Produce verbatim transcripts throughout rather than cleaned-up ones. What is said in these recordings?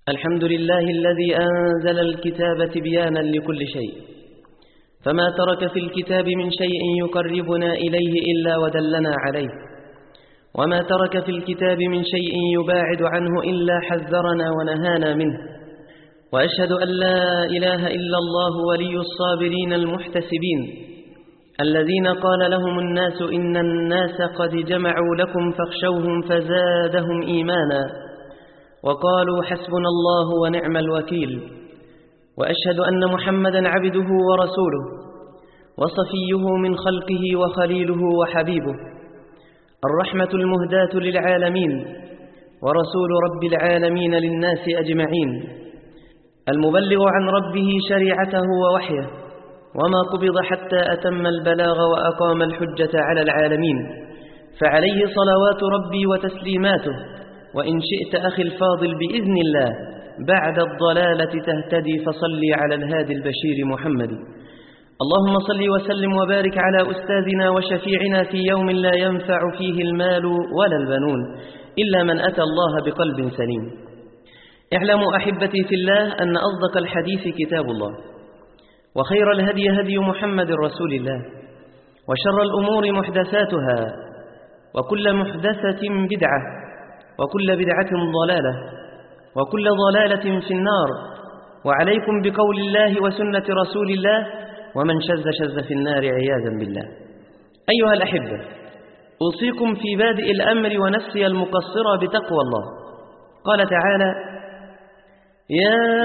الحمد لله الذي أنزل الكتاب تبيانا لكل شيء، فما ترك في الكتاب من شيء يقربنا إليه إلا ودلنا عليه، وما ترك في الكتاب من شيء يباعد عنه إلا حذرنا ونهانا منه. وأشهد أن لا إله إلا الله ولي الصابرين المحتسبين الذين قال لهم الناس إن الناس قد جمعوا لكم فاخشوهم فزادهم إيمانا وقالوا حسبنا الله ونعم الوكيل. وأشهد أن محمدا عبده ورسوله وصفيه من خلقه وخليله وحبيبه، الرحمة المهداة للعالمين ورسول رب العالمين للناس أجمعين، المبلغ عن ربه شريعته ووحيه، وما قبض حتى أتم البلاغ وأقام الحجة على العالمين، فعليه صلوات ربي وتسليماته. وإن شئت أخي الفاضل بإذن الله بعد الضلالة تهتدي فصلي على الهادي البشير محمد. اللهم صل وسلم وبارك على أستاذنا وشفيعنا في يوم لا ينفع فيه المال ولا البنون إلا من أتى الله بقلب سليم. اعلموا أحبتي في الله أن أصدق الحديث كتاب الله، وخير الهدي هدي محمد رسول الله، وشر الأمور محدثاتها، وكل محدثة بدعة، وكل بدعة ضلالة، وكل ضلالة في النار. وعليكم بقول الله وسنة رسول الله، ومن شذ شذ في النار عياذا بالله. أيها الأحبة، أوصيكم في بادئ الأمر ونفسي المقصرة بتقوى الله. قال تعالى: يا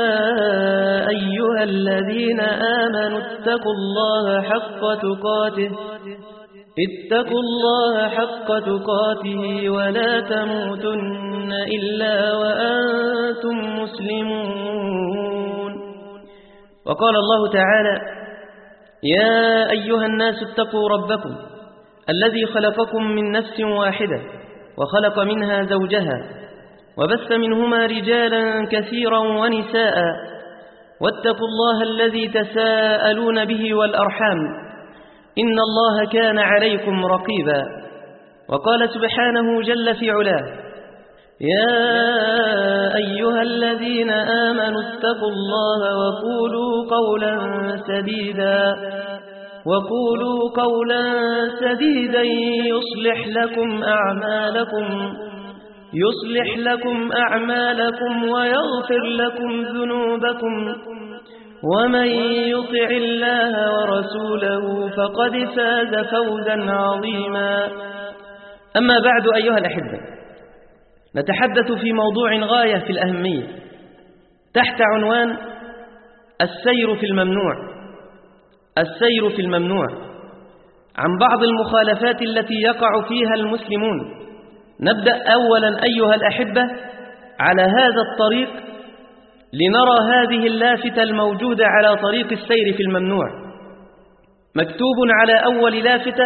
أيها الذين آمنوا اتقوا الله حق تقاته اتقوا الله حق تقاته ولا تموتن إلا وأنتم مسلمون. وقال الله تعالى: يا أيها الناس اتقوا ربكم الذي خلقكم من نفس واحدة وخلق منها زوجها وبث منهما رجالا كثيرا ونساء واتقوا الله الذي تساءلون به والأرحام إن الله كان عليكم رقيبا. وقال سبحانه جل في علاه: يا أيها الذين آمنوا اتقوا الله وقولوا قولا سديدا وقولوا قولا سديدا يصلح لكم أعمالكم يصلح لكم أعمالكم ويغفر لكم ذنوبكم، ومن يطع الله ورسوله فقد فاز فوزا عظيما. أما بعد أيها الأحبة، نتحدث في موضوع غاية في الأهمية تحت عنوان السير في الممنوع السير في الممنوع عن بعض المخالفات التي يقع فيها المسلمون. نبدأ أولا أيها الأحبة على هذا الطريق لنرى هذه اللافتة الموجودة على طريق السير في الممنوع. مكتوب على أول لافتة: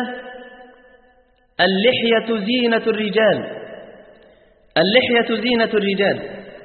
اللحية زينة الرجال اللحية زينة الرجال.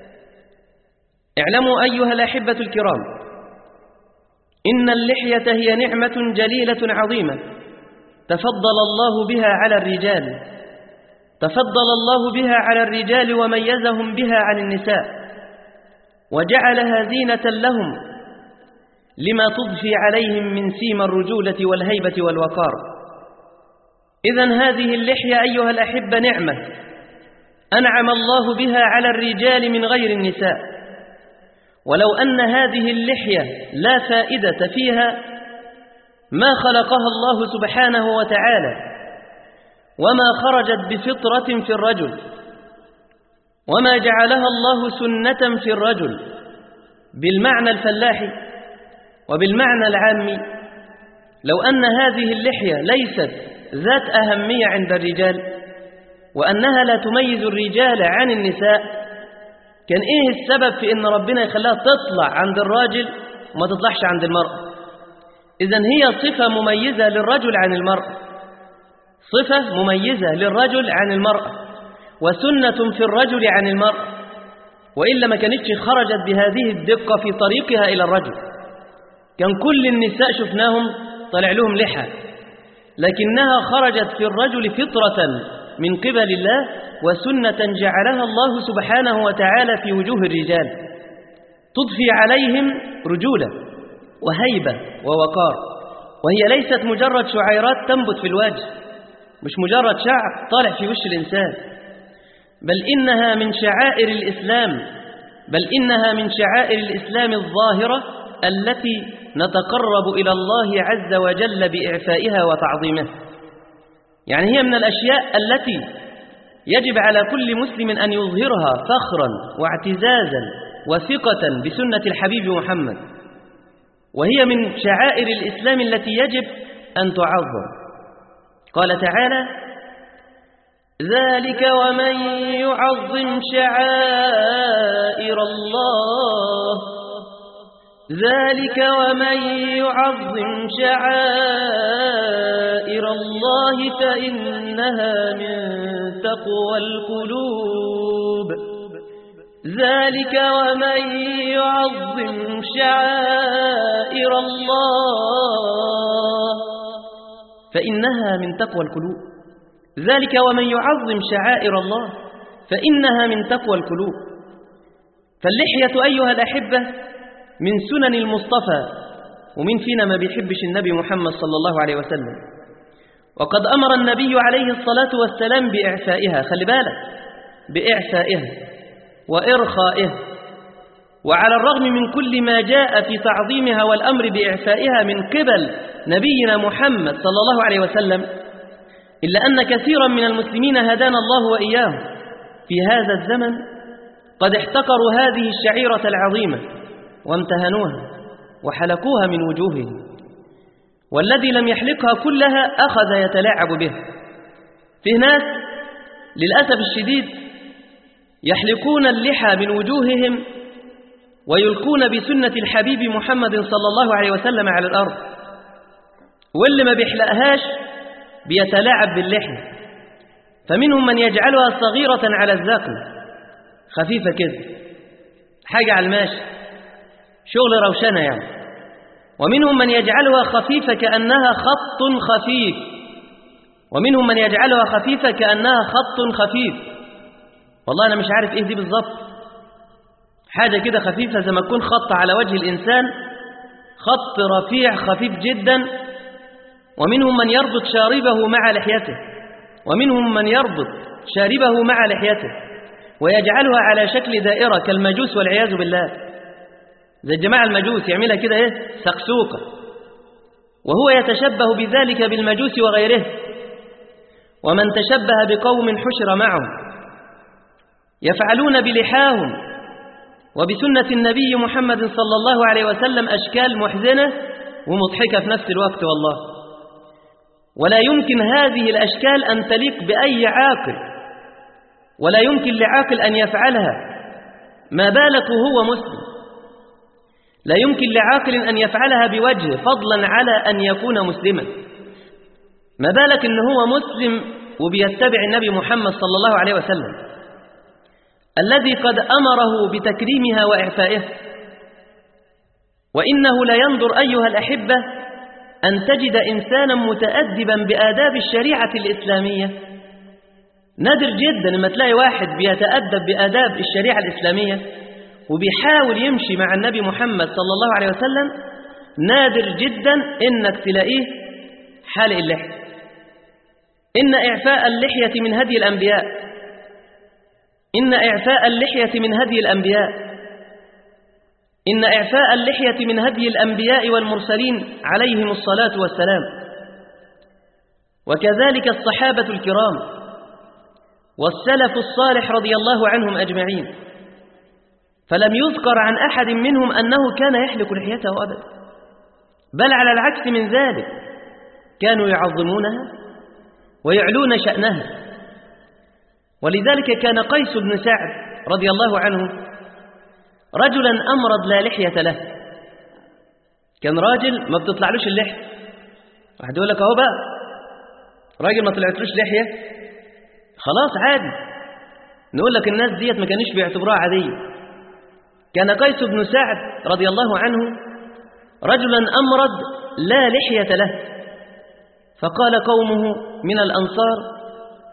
اعلموا أيها الأحبة الكرام إن اللحية هي نعمة جليلة عظيمة تفضل الله بها على الرجال تفضل الله بها على الرجال وميزهم بها عن النساء، وجعلها زينة لهم لما تضفي عليهم من سيما الرجولة والهيبة والوقار. إذن هذه اللحية أيها الأحبة نعمة أنعم الله بها على الرجال من غير النساء. ولو أن هذه اللحية لا فائدة فيها ما خلقها الله سبحانه وتعالى، وما خرجت بفطرة في الرجل، وما جعلها الله سنة في الرجل بالمعنى الفلاحي وبالمعنى العامي. لو أن هذه اللحية ليست ذات أهمية عند الرجال وأنها لا تميز الرجال عن النساء، كان إيه السبب في أن ربنا يخليها تطلع عند الراجل وما تطلعش عند المرأة؟ إذن هي صفة مميزة للرجل عن المرأة، صفة مميزة للرجل عن المرأة، وسنة في الرجل عن المرأة، وإلا ما كانتش خرجت بهذه الدقة في طريقها إلى الرجل. كان كل النساء شفناهم طلع لهم لحى، لكنها خرجت في الرجل فطرة من قبل الله وسنة جعلها الله سبحانه وتعالى في وجوه الرجال تضفي عليهم رجولة وهيبة ووقار، وهي ليست مجرد شعيرات تنبت في الوجه، مش مجرد شعر طالع في وش الإنسان، بل إنها من شعائر الإسلام بل إنها من شعائر الإسلام الظاهرة التي نتقرب إلى الله عز وجل بإعفائها وتعظيمها. يعني هي من الأشياء التي يجب على كل مسلم أن يظهرها فخرا واعتزازا وثقة بسنة الحبيب محمد، وهي من شعائر الإسلام التي يجب أن تعظم. قال تعالى: ذلك ومن يعظم شعائر الله ذلك ومن يعظم شعائر الله فإنها من تقوى القلوب ذلك ومن يعظم شعائر الله فإنها من تقوى القلوب ذلك ومن يعظم شعائر الله فإنها من تقوى القلوب. فاللحية أيها الأحبة من سنن المصطفى، ومن فينا ما بيحبش النبي محمد صلى الله عليه وسلم، وقد أمر النبي عليه الصلاة والسلام بإعفائها. خلي بالك، بإعفائها وإرخائها. وعلى الرغم من كل ما جاء في تعظيمها والأمر بإعفائها من قبل نبينا محمد صلى الله عليه وسلم، إلا أن كثيرا من المسلمين هدانا الله وإياهم في هذا الزمن قد احتقروا هذه الشعيرة العظيمة وامتهنوها وحلقوها من وجوههم، والذي لم يحلقها كلها أخذ يتلاعب بها. فيه ناس للأسف الشديد يحلقون اللحى من وجوههم ويلقون بسنة الحبيب محمد صلى الله عليه وسلم على الأرض، واللي ما بيحلقهاش بيتلاعب باللحية. فمنهم من يجعلها صغيرة على الذقن، خفيفة كده، حاجة على الماشي، شغل روشنة يعني. ومنهم من يجعلها خفيفة كأنها خط خفيف ومنهم من يجعلها خفيفة كأنها خط خفيف. والله أنا مش عارف إيه دي بالضبط، حاجة كده خفيفة زي ما تكون خط على وجه الإنسان، خط رفيع خفيف جدا. ومنهم من يربط شاربه مع لحيته ومنهم من يربط شاربه مع لحيته ويجعلها على شكل دائرة كالمجوس والعياذ بالله، زي الجماعة المجوس يعملها كده إيه سقسوقة، وهو يتشبه بذلك بالمجوس وغيره. ومن تشبه بقوم حشر معهم، يفعلون بلحاهم وبسنة النبي محمد صلى الله عليه وسلم أشكال محزنة ومضحكة في نفس الوقت والله. ولا يمكن هذه الأشكال أن تليق بأي عاقل، ولا يمكن لعاقل أن يفعلها، ما بالك هو مسلم. لا يمكن لعاقل أن يفعلها بوجه فضلا على أن يكون مسلما، ما بالك إن هو مسلم وبيتبع النبي محمد صلى الله عليه وسلم الذي قد أمره بتكريمها وإعفائها. وإنه لا ينظر أيها الأحبة أن تجد إنسانا متأدبا بآداب الشريعة الإسلامية. نادر جدا لما تلاقي واحد بيتأدب بآداب الشريعة الإسلامية وبيحاول يمشي مع النبي محمد صلى الله عليه وسلم، نادر جدا إنك تلاقيه حالق اللحية. إن إعفاء اللحية من هدي الأنبياء إن إعفاء اللحية من هدي الأنبياء إن إعفاء اللحية من هدي الأنبياء والمرسلين عليهم الصلاة والسلام، وكذلك الصحابة الكرام والسلف الصالح رضي الله عنهم أجمعين. فلم يذكر عن أحد منهم أنه كان يحلق لحيته أبدا، بل على العكس من ذلك كانوا يعظمونها ويعلون شأنها. ولذلك كان قيس بن سعد رضي الله عنه رجلا أمرض لا لحية له. كان راجل ما بتطلعلوش اللحية، واحد يقول لك اهو بقى راجل ما طلعتلوش لحية خلاص عادي، نقول لك الناس ديت ما كانش بيعتبروها عادية. كان قيس بن سعد رضي الله عنه رجلا أمرض لا لحية له، فقال قومه من الأنصار: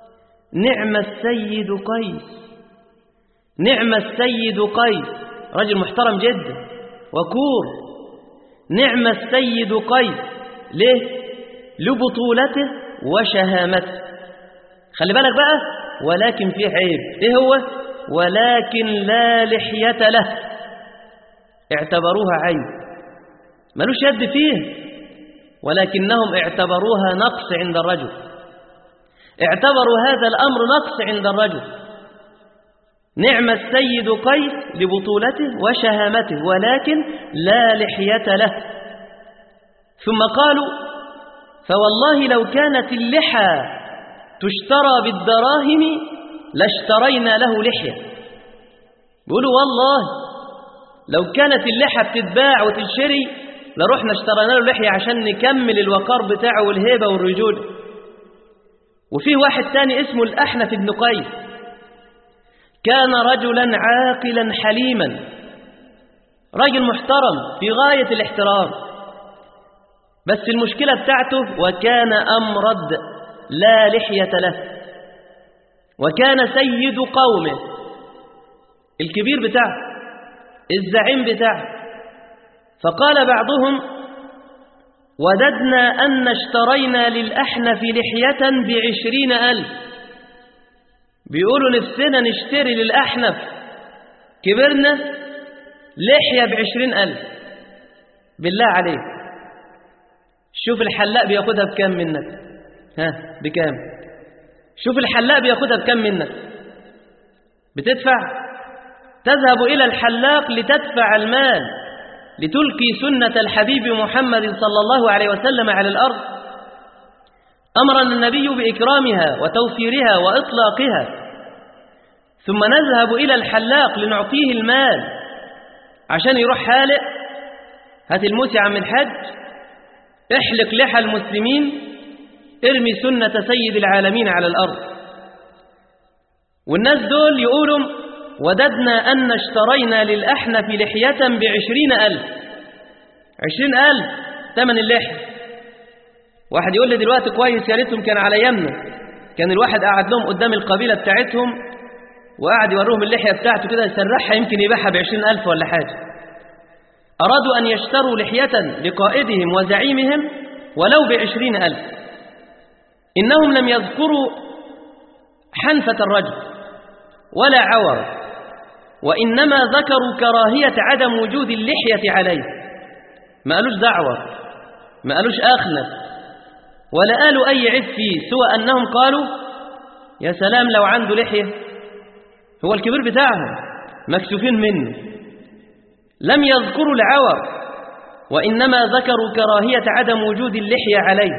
نعم السيد قيس، نعم السيد قيس، رجل محترم جدا وكور، نعم السيد قيس. ليه؟ لبطولته وشهامته. خلي بالك بقى، ولكن فيه عيب. ايه هو؟ ولكن لا لحية له. اعتبروها عيب، ملوش يد فيه، ولكنهم اعتبروها نقص عند الرجل، اعتبروا هذا الأمر نقص عند الرجل. نعم السيد قيس لبطولته وشهامته، ولكن لا لحية له. ثم قالوا فوالله لو كانت اللحى تشترى بالدراهم لاشترينا له لحية. بيقولوا والله لو كانت اللحى بتتباع وتشتري لرحنا اشترينا له لحية عشان نكمل الوقار بتاعه والهيبة والرجولة. وفيه واحد تاني اسمه الأحنف بن قيس، كان رجلا عاقلا حليما، رجل محترم في غاية الاحترام، بس المشكلة بتاعته وكان أمرد لا لحية له، وكان سيد قومه، الكبير بتاعه، الزعيم بتاعه. فقال بعضهم وددنا أن اشترينا للأحنف لحية بعشرين ألف. بيقولوا نفسنا نشتري للأحنف، كبرنا، لحية بعشرين ألف. بالله عليك شوف الحلاق بياخدها بكام منك؟ ها بكام؟ شوف الحلاق بياخدها بكام منك؟ بتدفع؟ تذهب إلى الحلاق لتدفع المال لتلقي سنة الحبيب محمد صلى الله عليه وسلم على الأرض. أمرنا النبي بإكرامها وتوفيرها وإطلاقها، ثم نذهب إلى الحلاق لنعطيه المال عشان يروح حالق. هات الموس يا عم الحج، احلق لحى المسلمين، ارمي سنة سيد العالمين على الأرض. والناس دول يقولوا وددنا أن اشترينا للأحنف لحية بعشرين ألف. عشرين ألف ثمن اللحية. واحد يقول لي دلوقتي كويس، يا ريتهم كان على يمنا، كان الواحد قاعد لهم قدام القبيلة بتاعتهم وقاعد يوريهم اللحية بتاعته كده يسرحها، يمكن يبيعها بعشرين ألف ولا حاجة. أرادوا أن يشتروا لحية لقائدهم وزعيمهم ولو بعشرين ألف. إنهم لم يذكروا حنفة الرجل ولا عور، وإنما ذكروا كراهية عدم وجود اللحية عليه. ما قالوش دعوة، ما قالوش أخنف، ولا قالوا أي عيب فيه، سوى أنهم قالوا يا سلام لو عنده لحية، هو الكبير بتاعهم مكسوفين منه. لم يذكروا العور، وإنما ذكروا كراهية عدم وجود اللحية عليه.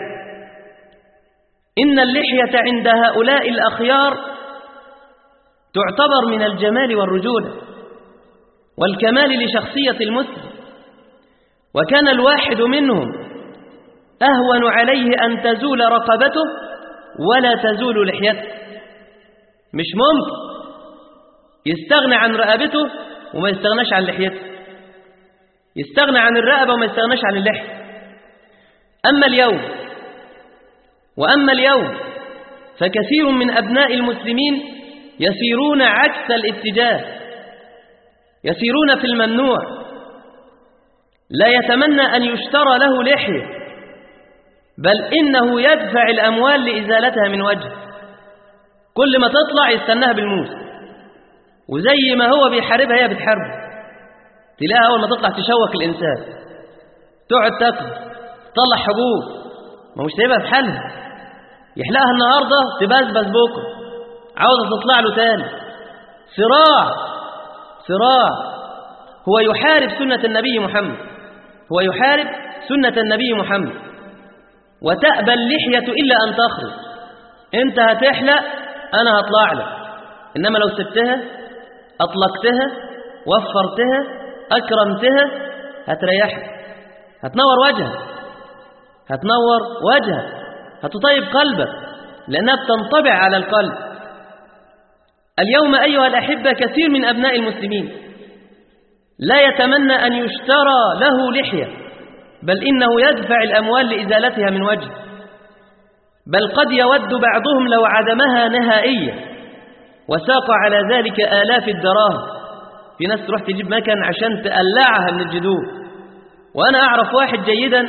إن اللحية عند هؤلاء الأخيار تعتبر من الجمال والرجولة والكمال لشخصية المسلم، وكان الواحد منهم أهون عليه أن تزول رقبته ولا تزول لحيته. مش ممكن يستغنى عن رقبته وما يستغناش عن لحيته، يستغنى عن الرقبة وما يستغناش عن اللحية. أما اليوم وأما اليوم فكثير من أبناء المسلمين يسيرون عكس الاتجاه، يسيرون في الممنوع. لا يتمنى أن يشترى له لحية، بل إنه يدفع الأموال لإزالتها من وجهه. كل ما تطلع يستناها بالموس، وزي ما هو بيحاربها هي بتحاربه. تلاقيها أول ما تطلع تشوك الإنسان، تقعد تاكل، تطلع حبوب، ما مش سايبها في حالها، يحلقها النهارده تبزبز بكره، عاوزة تطلع له تاني. صراع صراع. هو يحارب سنة النبي محمد، هو يحارب سنة النبي محمد. وتأبى اللحية إلا أن تخرج. أنت هتحلق أنا هطلع لك، إنما لو سبتها أطلقتها وفرتها أكرمتها هتريحك، هتنور وجهك، هتنور وجهك، هتطيب قلبك، لأنها بتنطبع على القلب. اليوم أيها الأحبة كثير من أبناء المسلمين لا يتمنى أن يشترى له لحية، بل إنه يدفع الأموال لإزالتها من وجهه، بل قد يود بعضهم لو عدمها نهائيا وساق على ذلك آلاف الدراهم. في ناس تروح تجيب مكان عشان تقلعها من الجذور. وأنا أعرف واحد جيدا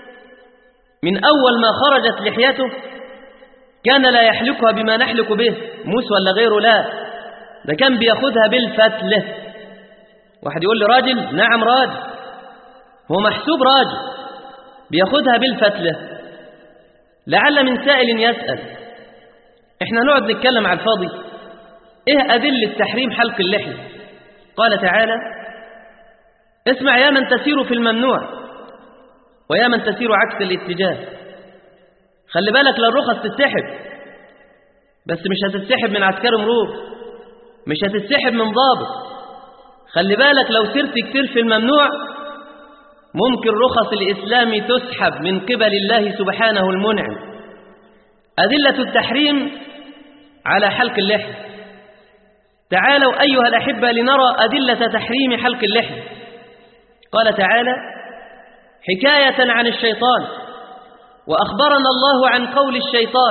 من أول ما خرجت لحيته كان لا يحلقها بما نحلق به، موس ولا غيره، لا، ده كان بياخدها بالفتلة. واحد يقول لي راجل؟ نعم راجل، هو محسوب راجل، بياخدها بالفتلة. لعل من سائل يسأل، احنا نقعد نتكلم على الفاضي، ايه أدلة تحريم حلق اللحية؟ قال تعالى: اسمع يا من تسير في الممنوع ويا من تسير عكس الاتجاه. خلي بالك للرخص تتسحب، بس مش هتتسحب من عسكري مرور، مش هتتسحب من ضابط. خلي بالك لو سرت كتير في الممنوع ممكن رخص الإسلام تسحب من قبل الله سبحانه المنعم. أدلة التحريم على حلق اللحية. تعالوا أيها الأحبة لنرى أدلة تحريم حلق اللحية. قال تعالى حكاية عن الشيطان: وأخبرنا الله عن قول الشيطان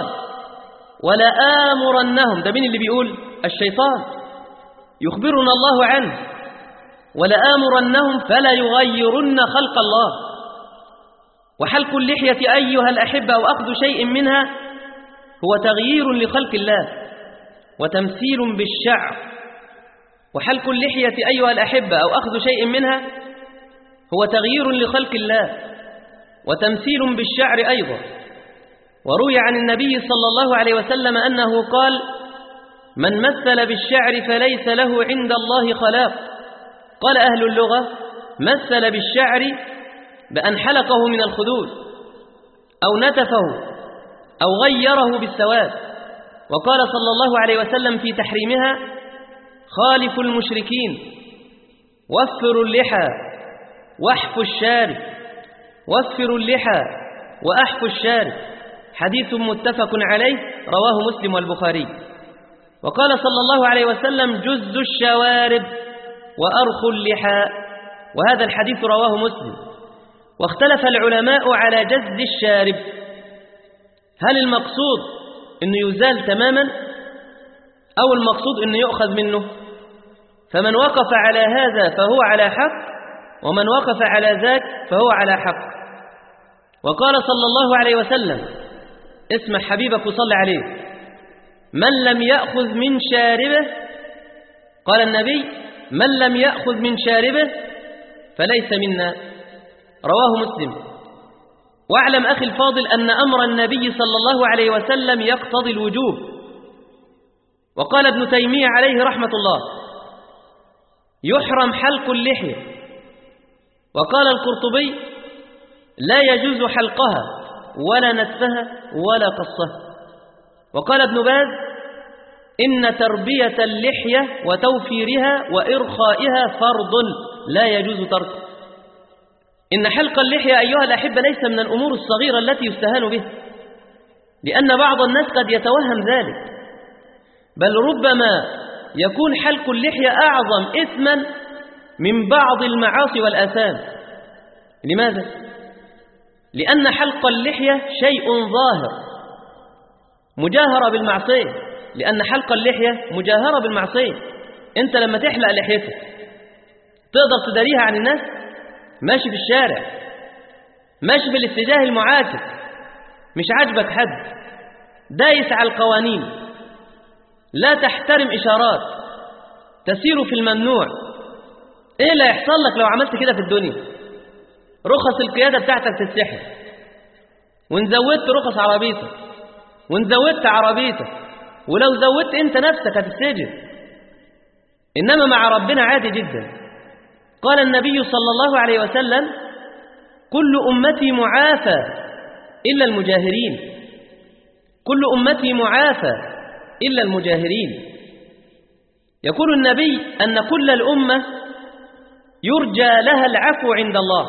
ولآمرنهم. ده مين اللي بيقول؟ الشيطان، يخبرنا الله عنه: ولآمرنهم فلا يغيرن خلق الله. وحلق اللحية أيها الأحبة أو أخذ شيء منها هو تغيير لخلق الله وتمثيل بالشعر. وحلق اللحية أيها الأحبة أو أخذ شيء منها هو تغيير لخلق الله وتمثيل بالشعر أيضا. وروي عن النبي صلى الله عليه وسلم أنه قال: من مثل بالشعر فليس له عند الله خلاق. قال أهل اللغة: مثل بالشعر بأن حلقه من الخدود أو نتفه أو غيره بالسواد. وقال صلى الله عليه وسلم في تحريمها: خالفوا المشركين، وفروا اللحى واحفوا الشارب، وفروا اللحى وأحفوا الشارب. حديث متفق عليه رواه مسلم والبخاري. وقال صلى الله عليه وسلم: جز الشوارب وأرخوا اللحى. وهذا الحديث رواه مسلم. واختلف العلماء على جز الشارب، هل المقصود أنه يزال تماما أو المقصود أنه يؤخذ منه؟ فمن وقف على هذا فهو على حق، ومن وقف على ذاك فهو على حق. وقال صلى الله عليه وسلم: اسمع حبيبك وصل عليه: من لم يأخذ من شاربه، قال النبي: من لم يأخذ من شاربه فليس منا. رواه مسلم. واعلم أخي الفاضل أن أمر النبي صلى الله عليه وسلم يقتضي الوجوب. وقال ابن تيمية عليه رحمة الله: يحرم حلق اللحية. وقال القرطبي: لا يجوز حلقها ولا نتفها ولا قصها. وقال ابن باز: إن تربية اللحية وتوفيرها وإرخائها فرض لا يجوز تركه. إن حلق اللحية أيها الأحبة ليس من الأمور الصغيرة التي يستهان بها، لأن بعض الناس قد يتوهم ذلك، بل ربما يكون حلق اللحية أعظم إثما من بعض المعاصي والآثام. لماذا؟ لأن حلق اللحية شيء ظاهر مجاهرة بالمعصية، لأن حلق اللحية مجاهرة بالمعصية. أنت لما تحلق لحيتك تقدر تداريها عن الناس؟ ماشي في الشارع، ماشي في الاتجاه المعاكس، مش عاجبك حد، دايس على القوانين، لا تحترم إشارات، تسير في الممنوع. إيه اللي هيحصل لك لو عملت كده في الدنيا؟ رخص القيادة بتاعتك تتسحب، وإن زودت رخص عربيتك، وإن زودت عربيتك، ولو زودت أنت نفسك هتتسجن. إنما مع ربنا عادي جدا. قال النبي صلى الله عليه وسلم: كل أمتي معافى إلا المجاهرين، كل أمتي معافى إلا المجاهرين. يقول النبي أن كل الأمة يرجى لها العفو عند الله،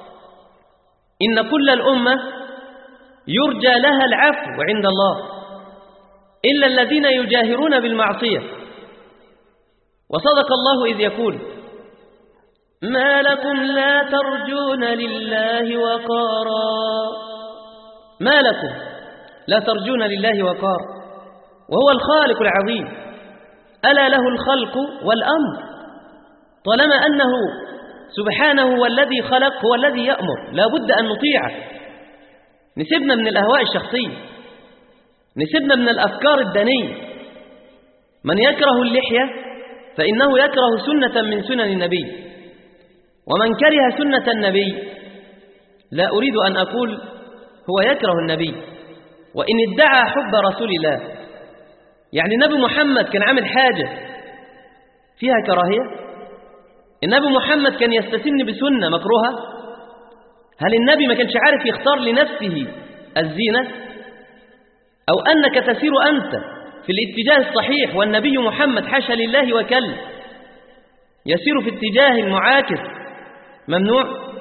إن كل الأمة يرجى لها العفو عند الله إلا الذين يجاهرون بالمعصية. وصدق الله إذ يقول: ما لكم لا ترجون لله وقارا. ما لكم لا ترجون لله وقار، وهو الخالق العظيم، ألا له الخلق والأمر. طالما أنه سبحانه هو الذي خلق هو الذي يأمر، لا بد أن نطيعه. نسيبنا من الأهواء الشخصية، نسيبنا من الأفكار الدنية. من يكره اللحية فإنه يكره سنة من سنن النبي، ومن كره سنة النبي لا أريد أن أقول هو يكره النبي، وإن ادعى حب رسول الله. يعني النبي محمد كان عامل حاجة فيها كراهية؟ النبي محمد كان يستسن بسنة مكروهة؟ هل النبي ما كانش عارف يختار لنفسه الزينة؟ أو أنك تسير أنت في الاتجاه الصحيح والنبي محمد حاشا لله وكل يسير في اتجاه المعاكس ممنوع؟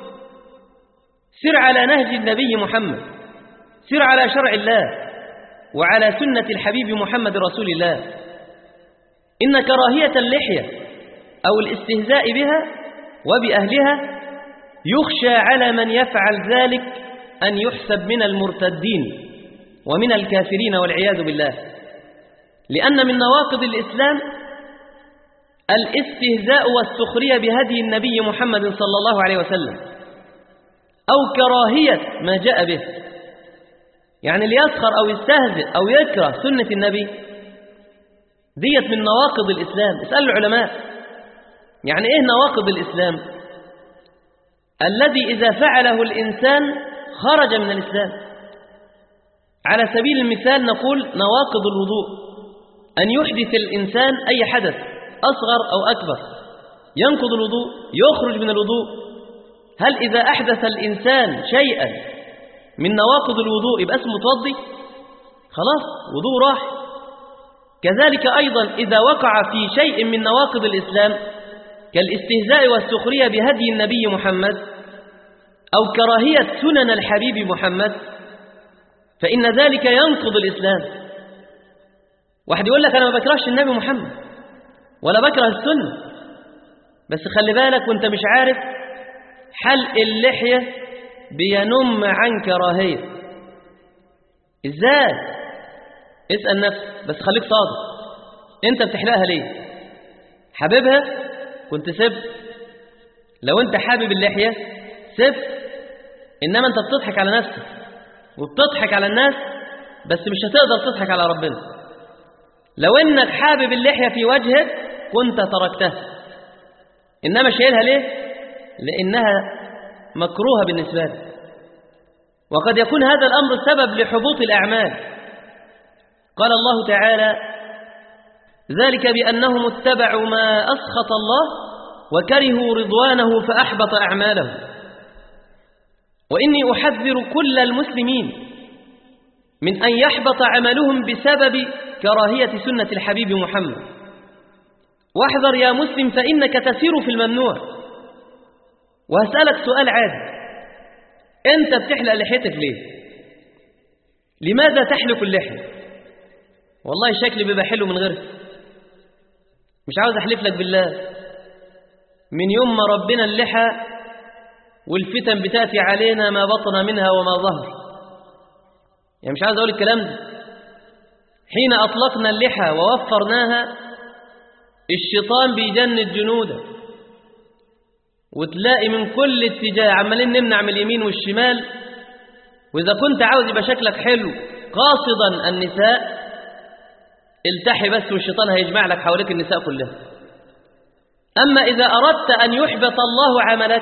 سر على نهج النبي محمد، سر على شرع الله وعلى سنة الحبيب محمد رسول الله. إن كراهية اللحية أو الاستهزاء بها وبأهلها يخشى على من يفعل ذلك أن يحسب من المرتدين ومن الكافرين والعياذ بالله، لأن من نواقض الإسلام الاستهزاء والسخرية بهدي النبي محمد صلى الله عليه وسلم أو كراهية ما جاء به. يعني اللي يسخر أو يستهزئ أو يكره سنة النبي ديت من نواقض الإسلام. اسأل العلماء يعني إيه نواقض الإسلام؟ الذي إذا فعله الإنسان خرج من الإسلام. على سبيل المثال نقول نواقض الوضوء: أن يحدث الإنسان أي حدث أصغر أو أكبر ينقض الوضوء، يخرج من الوضوء. هل إذا أحدث الإنسان شيئا من نواقض الوضوء يبقى اسمه متوضي؟ خلاص وضوء راح. كذلك أيضا إذا وقع في شيء من نواقض الإسلام كالاستهزاء والسخرية بهدي النبي محمد أو كراهية سنن الحبيب محمد فإن ذلك ينقض الإسلام. واحد يقول لك أنا ما بكرهش النبي محمد ولا بكره السنة، بس خلي بالك وانت مش عارف حلق اللحية بينم عن كراهية. إزاي؟ اسأل نفسك، بس خليك صادق. انت بتحلقها ليه؟ حاببها؟ كنت سبت. لو انت حابب اللحية سبت، إنما انت بتضحك على نفسك وبتضحك على الناس، بس مش هتقدر تضحك على ربنا. لو انك حابب اللحية في وجهك كنت تركتها، إنما شايلها ليه؟ لأنها مكروهة بالنسبة لك. وقد يكون هذا الأمر سبب لحبوط الأعمال. قال الله تعالى: ذلك بأنهم اتبعوا ما أسخط الله وكرهوا رضوانه فأحبط أعمالهم. وإني أحذر كل المسلمين من أن يحبط عملهم بسبب كراهية سنة الحبيب محمد. واحذر يا مسلم فإنك تسير في الممنوع. وهسألك سؤال عادي: أنت بتحلق لحيتك ليه؟ لماذا تحلق اللحية؟ والله شكلي بيبقى حلو من غيرك. مش عاوز أحلف لك بالله، من يوم ما ربنا اللحى والفتن بتأتي علينا ما بطن منها وما ظهر. يعني مش عاوز أقول الكلام ده. حين أطلقنا اللحى ووفرناها الشيطان بيجند جنوده، وتلاقي من كل اتجاه عمالين نمنع من اليمين والشمال. وإذا كنت عاوز يبقى شكلك حلو قاصدا النساء التحي بس، والشيطان هيجمع لك حواليك النساء كلها. أما إذا أردت أن يحبط الله عملك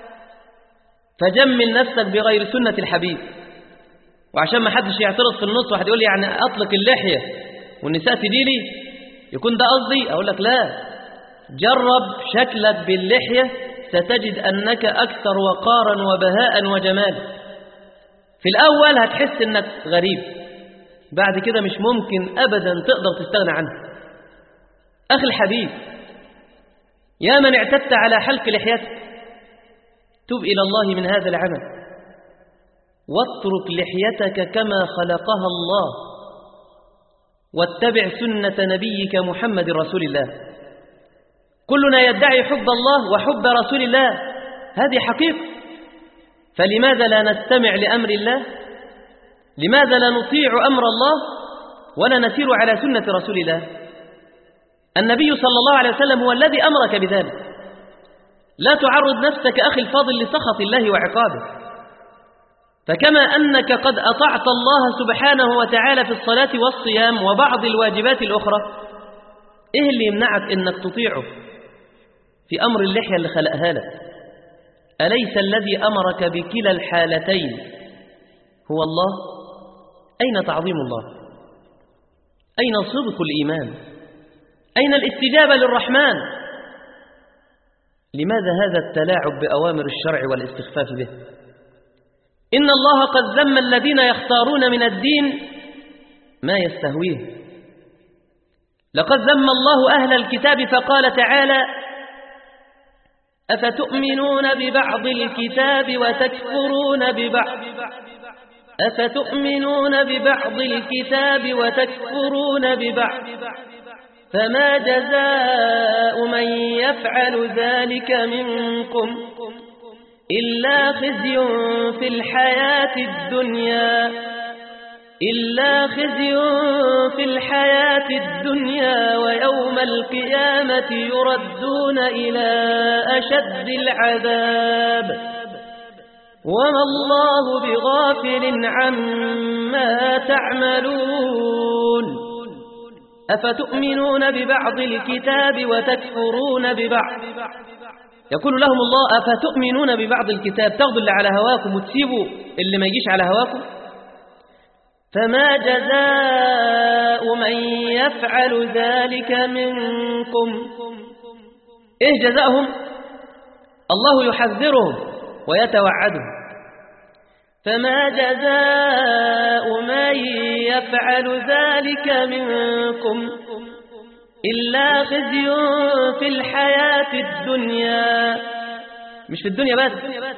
فجمل نفسك بغير سنة الحبيب. وعشان ما حدش يعترض في النص، واحد يقول لي يعني أطلق اللحية والنساء تدي لي، يكون ده قصدي؟ أقول لك لا، جرب شكلك باللحية ستجد أنك أكثر وقارا وبهاء وجمالا. في الأول هتحس أنك غريب، بعد كده مش ممكن أبدا تقدر تستغنى عنه. أخي الحبيب، يا من اعتدت على حلق لحيتك، تب إلى الله من هذا العمل واترك لحيتك كما خلقها الله، واتبع سنة نبيك محمد رسول الله. كلنا يدعي حب الله وحب رسول الله، هذه حقيقة. فلماذا لا نستمع لأمر الله؟ لماذا لا نطيع أمر الله ولا نسير على سنة رسول الله؟ النبي صلى الله عليه وسلم هو الذي أمرك بذلك. لا تعرض نفسك أخي الفاضل لسخط الله وعقابه. فكما أنك قد أطعت الله سبحانه وتعالى في الصلاة والصيام وبعض الواجبات الأخرى، إيه اللي يمنعك إنك تطيعه في أمر اللحية اللي خلقها لك؟ أليس الذي أمرك بكلا الحالتين هو الله؟ أين تعظيم الله؟ أين صدق الإيمان؟ أين الاستجابة للرحمن؟ لماذا هذا التلاعب بأوامر الشرع والاستخفاف به؟ إن الله قد ذم الذين يختارون من الدين ما يستهويه. لقد ذم الله أهل الكتاب فقال تعالى: أفتؤمنون ببعض الكتاب وتكفرون ببعض أفتؤمنون ببعض الكتاب وتكفرون ببعض فما جزاء من يفعل ذلك منكم إلا خزي في الحياة الدنيا إلا خزي في الحياة الدنيا ويوم القيامة يردون إلى أشد العذاب وما الله بغافل عما تعملون. أفتؤمنون ببعض الكتاب وتكفرون ببعض. يقول لهم الله: أفتؤمنون ببعض الكتاب، تاخذوا اللي على هواكم وتسيبوا اللي ما يجيش على هواكم؟ فما جزاء من يفعل ذلك منكم. إيه جزاؤهم؟ الله يحذرهم ويتوعدهم. فما جزاء من يفعل ذلك منكم إلا خزي في الحياة الدنيا، مش في الدنيا بس،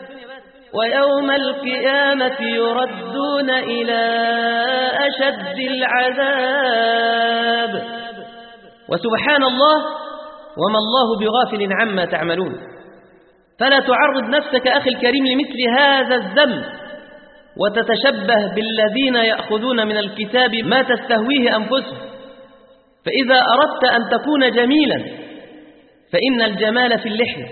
ويوم القيامة يردون إلى أشد العذاب. وسبحان الله وما الله بغافل عما تعملون. فلا تعرض نفسك أخي الكريم لمثل هذا الذنب وتتشبه بالذين يأخذون من الكتاب ما تستهويه أنفسهم. فإذا أردت أن تكون جميلا فإن الجمال في اللحية.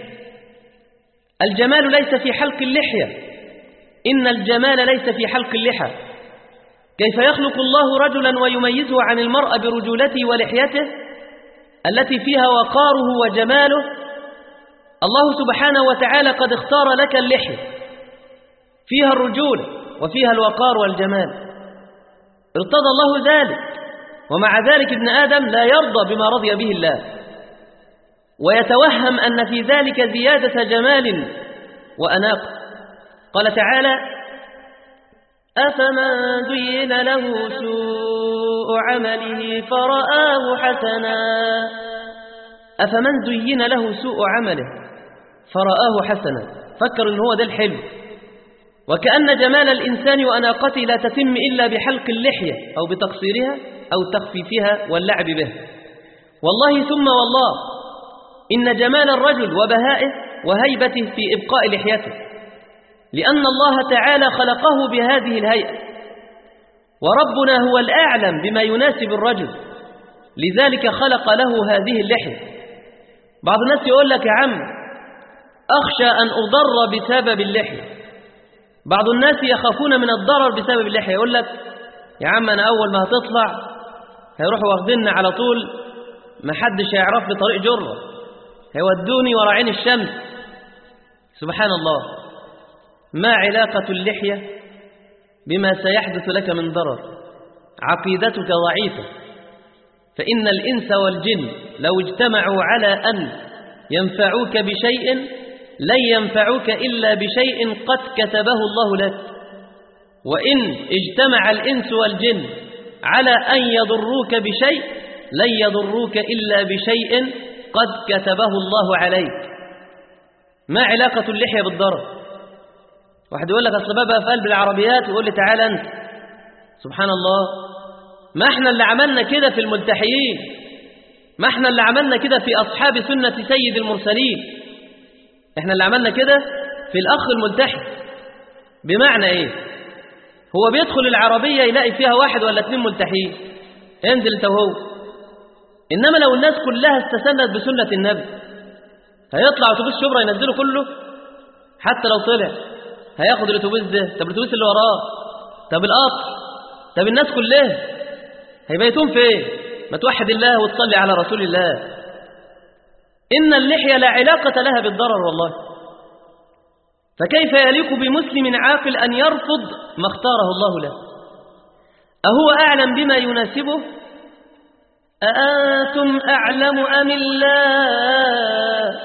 الجمال ليس في حلق اللحية، إن الجمال ليس في حلق اللحى. كيف يخلق الله رجلا ويميزه عن المرأة برجولته ولحيته التي فيها وقاره وجماله؟ الله سبحانه وتعالى قد اختار لك اللحية فيها الرجولة وفيها الوقار والجمال، ارتضى الله ذلك. ومع ذلك ابن آدم لا يرضى بما رضي به الله ويتوهم أن في ذلك زيادة جمال وأناق. قال تعالى: أفمن زين له سوء عمله فرآه حسنا أفمن زين له سوء عمله فرآه حسنا فكر إن هو ده الحلو. وكأن جمال الإنسان وأناقته لا تتم إلا بحلق اللحية أو بتقصيرها أو تخفيفها واللعب به. والله ثم والله إن جمال الرجل وبهائه وهيبته في إبقاء لحيته، لأن الله تعالى خلقه بهذه الهيئة، وربنا هو الأعلم بما يناسب الرجل، لذلك خلق له هذه اللحية. بعض الناس يقول لك: يا عم أخشى أن أضر بسبب اللحية. بعض الناس يخافون من الضرر بسبب اللحية، يقول لك: يا عم أنا أول ما هتطلع هيروحوا واخديننا على طول، ما حدش هيعرف لي طريق جرة، هيودوني ورا عين الشمس. سبحان الله، ما علاقة اللحية بما سيحدث لك من ضرر؟ عقيدتك ضعيفة. فإن الإنس والجن لو اجتمعوا على أن ينفعوك بشيء لن ينفعوك إلا بشيء قد كتبه الله لك. وإن اجتمع الإنس والجن على أن يضروك بشيء لن يضروك إلا بشيء قد كتبه الله عليك. ما علاقة اللحية بالضرر؟ واحد يقول لك: أصل بابا في قلب العربيات، ويقول لي: تعال أنت. سبحان الله، ما احنا اللي عملنا كده في الملتحيين، ما احنا اللي عملنا كده في أصحاب سنة سيد المرسلين، احنا اللي عملنا كده في الأخ الملتحي. بمعنى إيه؟ هو بيدخل العربية يلاقي فيها واحد ولا اتنين ملتحين، انزل انت وهو. إنما لو الناس كلها استسنت بسنة النبي هيطلع أتوبيس شبرا ينزله كله؟ حتى لو طلع هياخد الأتوبيس ده، طب الأتوبيس اللي وراه، طب القطر، طب الناس كلها هيبيتون فين؟ ما توحد الله وتصلي على رسول الله. إن اللحية لا علاقة لها بالضرر والله. فكيف يليق بمسلم عاقل أن يرفض ما اختاره الله له؟ أهو أعلم بما يناسبه؟ أأنتم أعلم أم الله؟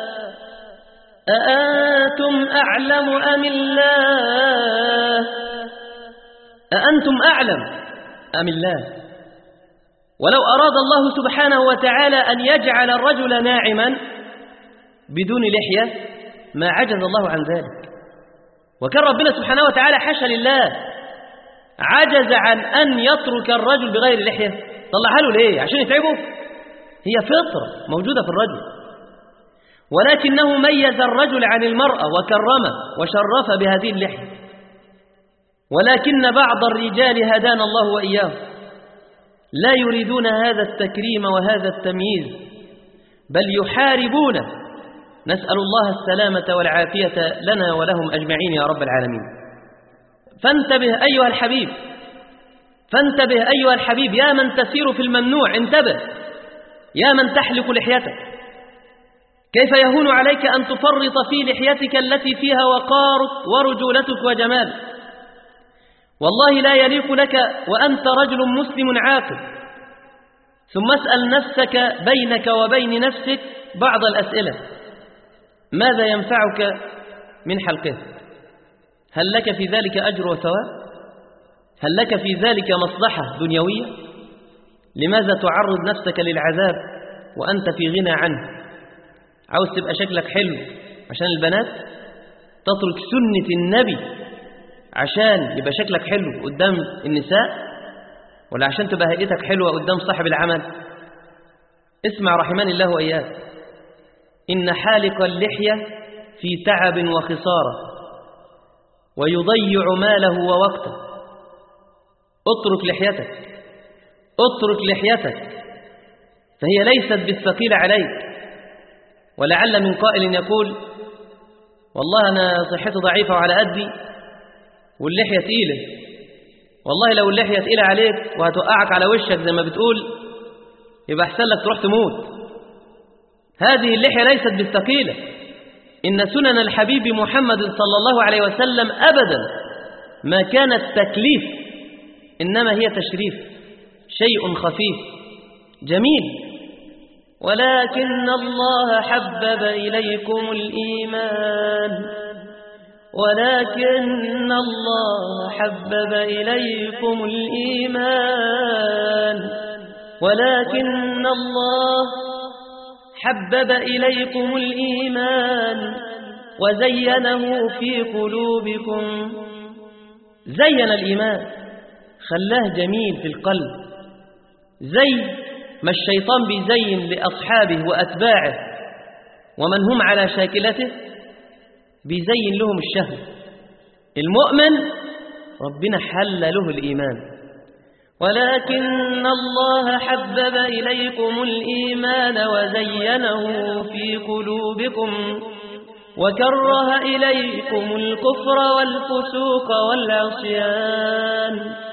أأنتم أعلم أم الله؟ أأنتم أعلم أم الله؟ ولو أراد الله سبحانه وتعالى أن يجعل الرجل ناعما بدون لحية ما عجز الله عن ذلك. وكان ربنا سبحانه وتعالى حاشا لله عجز عن أن يترك الرجل بغير لحية. طلعها له ليه؟ عشان يتعبه؟ هي فطرة موجودة في الرجل، ولكنه ميز الرجل عن المرأة وكرمه وشرف بهذه اللحية. ولكن بعض الرجال هدانا الله وإياه لا يريدون هذا التكريم وهذا التمييز، بل يحاربون. نسأل الله السلامة والعافية لنا ولهم أجمعين يا رب العالمين. فانتبه أيها الحبيب، فانتبه أيها الحبيب يا من تسير في الممنوع، انتبه يا من تحلق لحيتك. كيف يهون عليك أن تفرط في لحيتك التي فيها وقارك ورجولتك وجمالك؟ والله لا يليق لك وأنت رجل مسلم عاقل. ثم اسأل نفسك بينك وبين نفسك بعض الأسئلة: ماذا ينفعك من حلقه؟ هل لك في ذلك أجر وثواب؟ هل لك في ذلك مصلحة دنيوية؟ لماذا تعرض نفسك للعذاب وأنت في غنى عنه؟ عاوز تبقى شكلك حلو عشان البنات تترك سنة النبي عشان يبقى شكلك حلو قدام النساء، ولا عشان تبقى هيئتك حلوة قدام صاحب العمل؟ اسمع رحمن الله وإياك: إن حالق اللحية في تعب وخسارة ويضيع ماله ووقته. اترك لحيتك، اترك لحيتك، فهي ليست بالثقيلة عليك. ولعل من قائل يقول: والله أنا صحتي ضعيفة وعلى قدي واللحية تقيلة. والله لو اللحية تقيلة عليك وهتوقعك على وشك زي ما بتقول يبقى أحسن لك تروح تموت. هذه اللحية ليست بالثقيلة. إن سنن الحبيب محمد صلى الله عليه وسلم أبدا ما كانت تكليف، إنما هي تشريف، شيء خفيف جميل. ولكن الله حبب إليكم الإيمان ولكن الله حبب إليكم الإيمان ولكن الله حبب إليكم الإيمان وزينه في قلوبكم. زين الإيمان، خلاه جميل في القلب، زي ما الشيطان بيزين لأصحابه وأتباعه ومن هم على شاكلته، بيزين لهم الشهوة. المؤمن ربنا حل له الإيمان. ولكن الله حبب إليكم الإيمان وزينه في قلوبكم وكره إليكم الكفر والفسوق والعصيان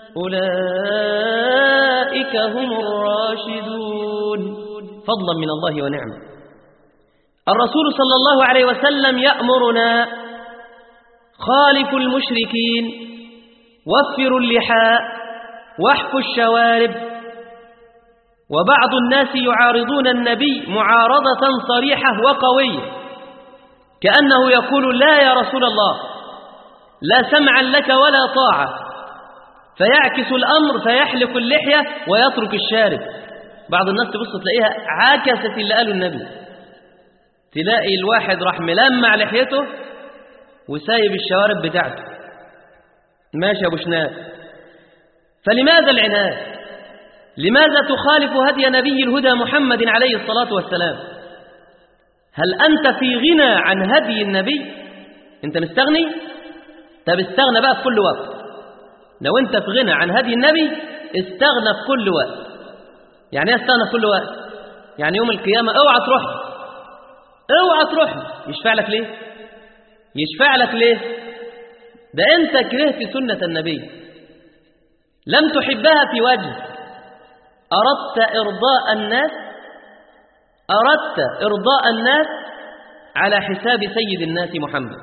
أولئك هم الراشدون، فضلا من الله ونعمه. الرسول صلى الله عليه وسلم يأمرنا: خالفوا المشركين، وفروا اللحاء، واحفوا الشوارب. وبعض الناس يعارضون النبي معارضة صريحة وقوية، كأنه يقول: لا يا رسول الله، لا سمعا لك ولا طاعة، فيعكس الأمر فيحلق اللحية ويترك الشارب. بعض الناس تبص تلاقيها عاكست اللي قاله النبي، تلاقي الواحد راح ملمع لحيته وسايب الشوارب بتاعته، ماشي أبو شناب. فلماذا العناد؟ لماذا تخالف هدي نبي الهدى محمد عليه الصلاة والسلام؟ هل أنت في غنى عن هدي النبي؟ أنت مستغني؟ طب استغنى بقى في كل وقت، لو أنت في غنى عن هدي النبي استغنى في كل وقت. يعني ايه استغنى في كل وقت؟ يعني يوم القيامة اوعى تروح اوعى تروح يشفع لك ليه؟ يشفع لك ليه؟ ده أنت كرهت سنة النبي، لم تحبها في وجه، أردت إرضاء الناس أردت إرضاء الناس على حساب سيد الناس محمد.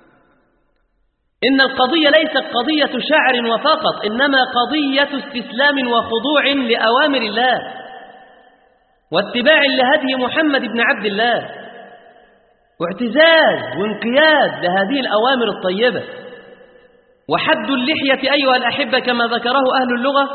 إن القضية ليست قضية شعر وفقط، إنما قضية استسلام وخضوع لأوامر الله واتباع لهدي محمد بن عبد الله، واعتزاز وانقياد لهذه الأوامر الطيبة. وحد اللحية أيها الأحبة كما ذكره أهل اللغة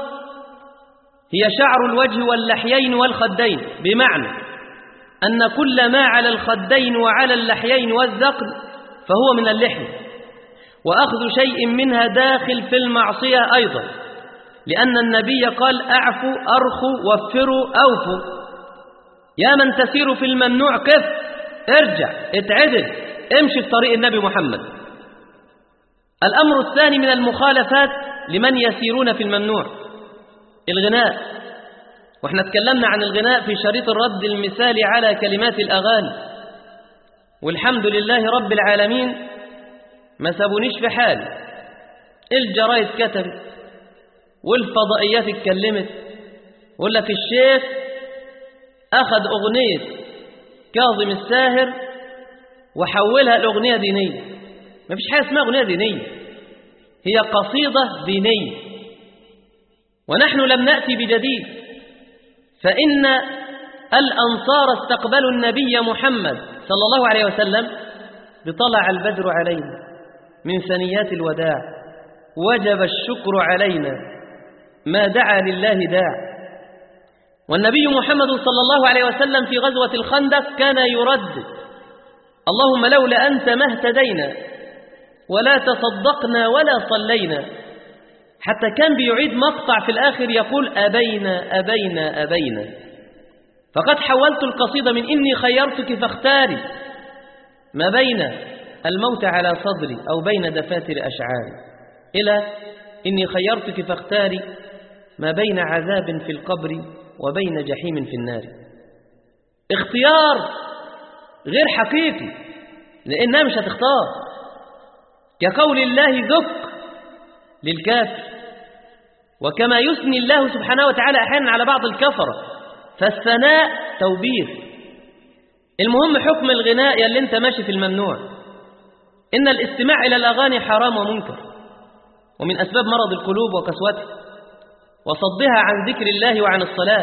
هي شعر الوجه واللحيين والخدين، بمعنى أن كل ما على الخدين وعلى اللحيين والذقن فهو من اللحية، وأخذ شيء منها داخل في المعصية أيضا، لأن النبي قال أعفوا أرخوا وفروا أوفوا. يا من تسير في الممنوع قف، ارجع اتعدل، امشي في طريق النبي محمد. الأمر الثاني من المخالفات لمن يسيرون في الممنوع الغناء، واحنا اتكلمنا عن الغناء في شريط الرد المثالي على كلمات الأغاني، والحمد لله رب العالمين ما سابونيش في حال. الجرايد كتبت والفضائيات اتكلمت، ويقول لك الشيخ أخذ أغنية كاظم الساهر وحولها لأغنية دينية. ما فيش حاجة اسمها أغنية دينية، هي قصيدة دينية، ونحن لم نأتي بجديد. فإن الأنصار استقبلوا النبي محمد صلى الله عليه وسلم بطلع البدر علينا من ثنيات الوداع، وجب الشكر علينا ما دعا لله داع. والنبي محمد صلى الله عليه وسلم في غزوة الخندق كان يردد اللهم لولا أنت ما اهتدينا ولا تصدقنا ولا صلينا، حتى كان بيعيد مقطع في الآخر يقول أبينا أبينا أبينا. فقد حولت القصيدة من إني خيرتك فاختاري ما بين الموت على صدري أو بين دفاتر أشعاري، إلى إني خيرتك فاختاري ما بين عذاب في القبر وبين جحيم في النار. اختيار غير حقيقي، لأنها مش هتختار، كقول الله ذك للكافر، وكما يثني الله سبحانه وتعالى أحيانا على بعض الكفرة، فالثناء توبيخ. المهم حكم الغناء اللي انت ماشي في الممنوع. إن الاستماع إلى الأغاني حرام ومنكر، ومن أسباب مرض القلوب وقسوتها وصدها عن ذكر الله وعن الصلاة.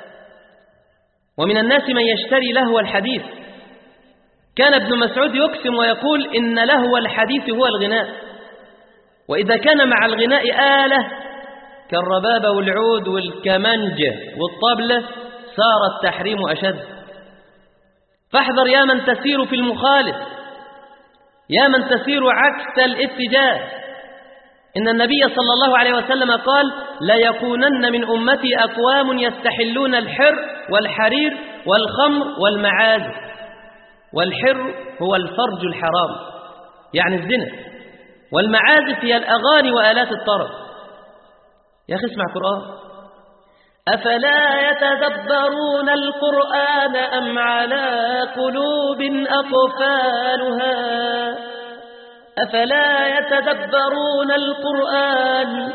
ومن الناس من يشتري لهو الحديث. كان ابن مسعود يقسم ويقول إن لهو الحديث هو الغناء، وإذا كان مع الغناء آلة كالربابة والعود والكمانجة والطبلة صار التحريم أشد. فاحذر يا من تسير في المخالف، يا من تسير عكس الاتجاه. إن النبي صلى الله عليه وسلم قال لا يكونن من أمتي أقوام يستحلون الحر والحرير والخمر والمعازف. والحر هو الفرج الحرام يعني الزنا، والمعازف هي الأغاني وآلات الطرب. يا أخي اسمع قرآن. أفلا يتدبرون القرآن أم على قلوب أقفالها أفلا يتدبرون القرآن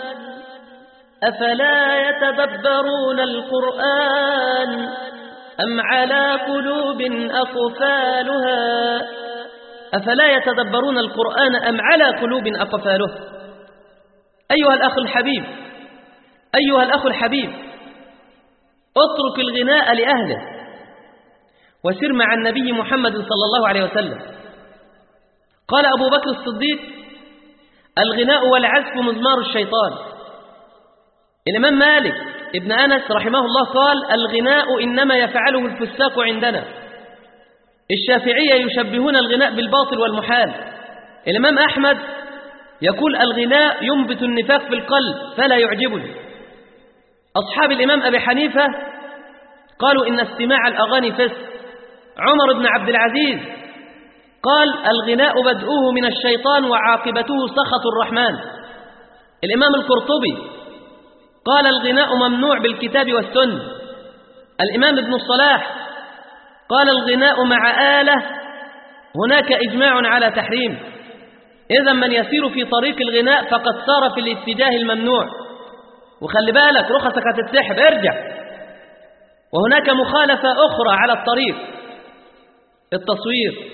أفلا يتدبرون القرآن أم على قلوب أقفالها أفلا يتدبرون القرآن أم على قلوب أقفالها. أيها الأخ الحبيب أيها الأخ الحبيب اترك الغناء لأهله وسر مع النبي محمد صلى الله عليه وسلم. قال أبو بكر الصديق الغناء والعزف مزمار الشيطان. الإمام مالك ابن أنس رحمه الله قال الغناء إنما يفعله الفساق عندنا. الشافعية يشبهون الغناء بالباطل والمحال. الإمام أحمد يقول الغناء ينبت النفاق في القلب فلا يعجبني. أصحاب الإمام أبي حنيفة قالوا إن استماع الأغاني فسق. عمر بن عبد العزيز قال الغناء بدؤه من الشيطان وعاقبته سخط الرحمن. الإمام القرطبي قال الغناء ممنوع بالكتاب والسنة. الإمام ابن الصلاح قال الغناء مع آلة هناك إجماع على تحريم. إذا من يسير في طريق الغناء فقد صار في الاتجاه الممنوع. وخلي بالك رخصك هتتسحب، ارجع. وهناك مخالفة أخرى على الطريق، التصوير.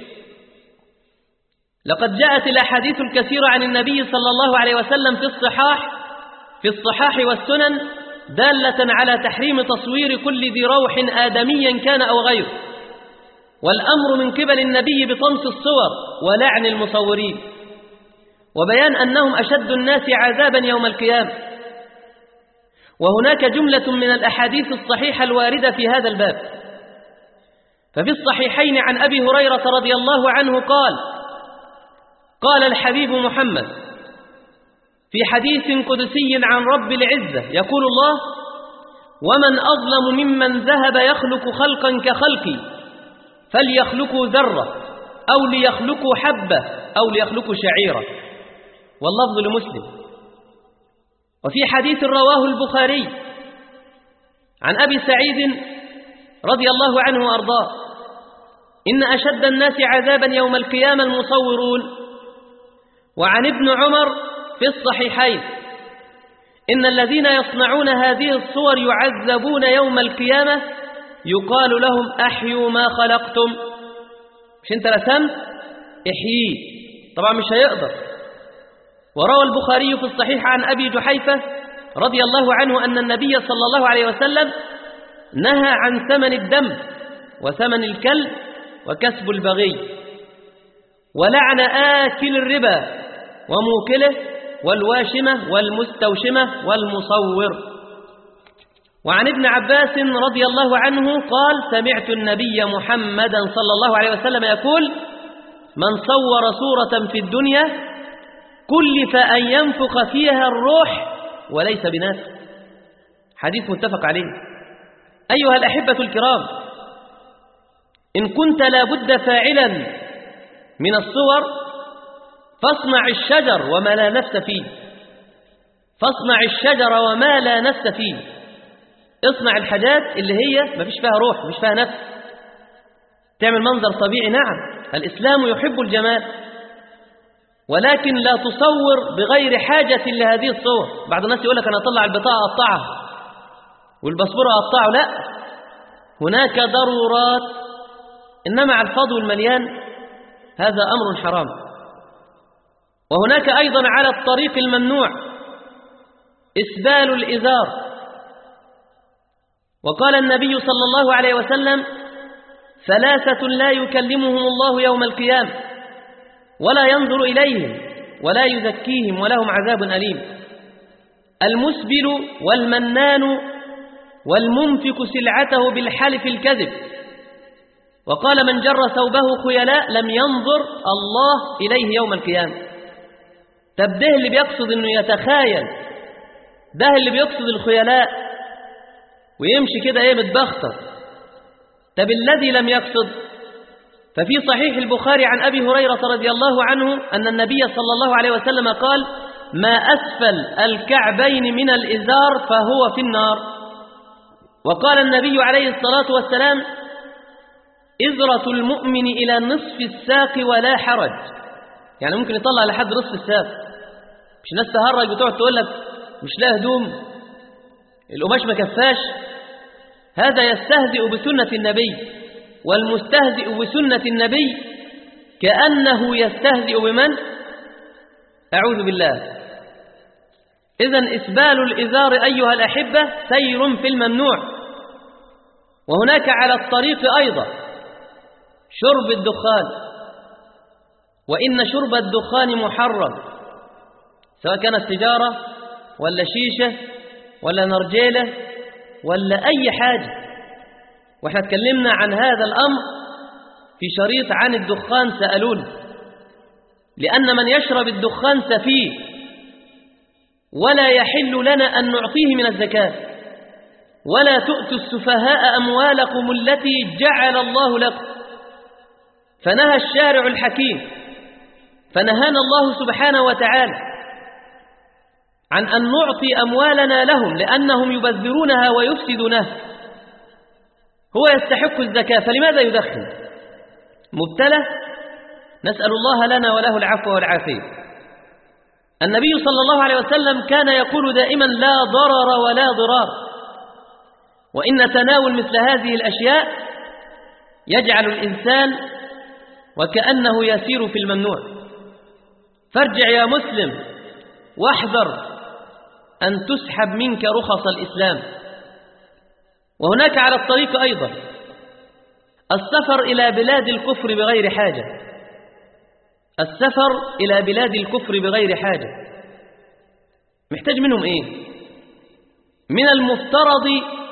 لقد جاءت الأحاديث الكثيرة عن النبي صلى الله عليه وسلم في الصحاح في الصحاح والسنن دالة على تحريم تصوير كل ذي روح آدميا كان أو غيره، والأمر من قبل النبي بطمس الصور ولعن المصورين، وبيان أنهم أشد الناس عذابا يوم القيامة. وهناك جملة من الأحاديث الصحيحة الواردة في هذا الباب. ففي الصحيحين عن أبي هريرة رضي الله عنه قال قال الحبيب محمد في حديث قدسي عن رب العزة يقول الله: ومن أظلم ممن ذهب يخلق خلقا كخلقي فليخلقوا ذرة أو ليخلقوا حبة أو ليخلقوا شعيرة، واللفظ لمسلم. وفي حديث رواه البخاري عن أبي سعيد رضي الله عنه وأرضاه: إن أشد الناس عذابا يوم القيامة المصورون. وعن ابن عمر في الصحيحين: إن الذين يصنعون هذه الصور يعذبون يوم القيامة يقال لهم أحيوا ما خلقتم. مش أنت رسمت؟ احييه. طبعا مش هيقدر. وروى البخاري في الصحيح عن أبي جحيفة رضي الله عنه أن النبي صلى الله عليه وسلم نهى عن ثمن الدم وثمن الكلب وكسب البغي، ولعن آكل الربا وموكله والواشمة والمستوشمة والمصور. وعن ابن عباس رضي الله عنه قال: سمعت النبي محمدا صلى الله عليه وسلم يقول: من صور صورة في الدنيا كلف أن ينفخ فيها الروح وليس بنافخ. حديث متفق عليه. أيها الأحبة الكرام، إن كنت لابد فاعلا من الصور فاصنع الشجر وما لا نفس فيه. فاصنع الشجر وما لا نفس فيه. اصنع الحاجات اللي هي ما فيش فيها روح، مش فيها نفس، تعمل منظر طبيعي. نعم، الإسلام يحب الجمال، ولكن لا تصور بغير حاجة لهذه الصور. بعض الناس يقول لك أنا أطلع البطاقة أقطعها والباسبور أقطعه. لا، هناك ضرورات، إنما على الفاضي والمليان هذا أمر حرام. وهناك أيضا على الطريق الممنوع إسبال الإزار. وقال النبي صلى الله عليه وسلم: ثلاثة لا يكلمهم الله يوم القيامة ولا ينظر إليهم ولا يزكيهم ولهم عذاب أليم: المسبل والمنان والمنفق سلعته بالحلف الكذب. وقال: من جر ثوبه خيلاء لم ينظر الله إليه يوم القيامة. طب ده اللي بيقصد انه يتخايل، ده اللي بيقصد الخيلاء ويمشي كده ايه متبختر. طب الذي لم يقصد، ففي صحيح البخاري عن أبي هريرة رضي الله عنه أن النبي صلى الله عليه وسلم قال: ما أسفل الكعبين من الإزار فهو في النار. وقال النبي عليه الصلاة والسلام: إزرة المؤمن إلى نصف الساق ولا حرج. يعني ممكن يطلع لحد نصف الساق. مش الناس تهرج وتقعد تقول لك مش لا هدوم، القماش ما كفاش. هذا يستهزئ بسنة النبي، والمستهزئ بسنة النبي كأنه يستهزئ بمن؟ أعوذ بالله. إذن إسبال الإزار أيها الأحبة سير في الممنوع. وهناك على الطريق أيضا شرب الدخان، وإن شرب الدخان محرم، سواء كانت تجارة ولا شيشة ولا نرجيلة ولا أي حاجة. وإحنا اتكلمنا عن هذا الأمر في شريط عن الدخان سألون، لأن من يشرب الدخان سفيه ولا يحل لنا أن نعطيه من الزكاة. ولا تؤتوا السفهاء أموالكم التي جعل الله لكم. فنهى الشارع الحكيم، فنهانا الله سبحانه وتعالى عن أن نعطي أموالنا لهم لأنهم يبذرونها ويفسدونها. هو يستحق الزكاة فلماذا يدخن؟ مبتلى، نسأل الله لنا وله العفو والعافية. النبي صلى الله عليه وسلم كان يقول دائما لا ضرر ولا ضرار، وإن تناول مثل هذه الأشياء يجعل الإنسان وكأنه يسير في الممنوع. فارجع يا مسلم واحذر أن تسحب منك رخص الإسلام. وهناك على الطريق أيضا السفر إلى بلاد الكفر بغير حاجة، السفر إلى بلاد الكفر بغير حاجة محتاج منهم إيه؟ من المفترض